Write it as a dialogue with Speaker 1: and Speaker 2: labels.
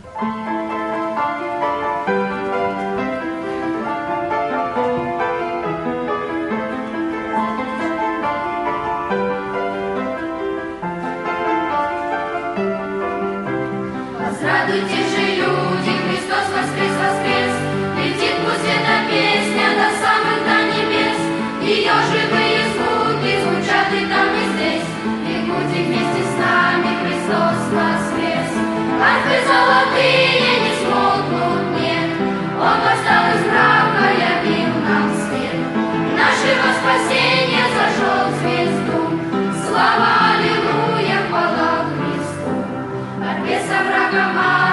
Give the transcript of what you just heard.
Speaker 1: Радуйтесь же, люди, Христос воскрес, воскрес! Летит пусть эта песня до самых до небес. Ее живые звуки звучат и там, и здесь. Бегите вместе с нами, Христос воскрес! Арфы золотые не смолкнут, нет. Он восстал из мрака, явил нам свет. Нашего спасения зажег звезду. Слава, аллилуйя, хвала Христу. В борьбе со врагом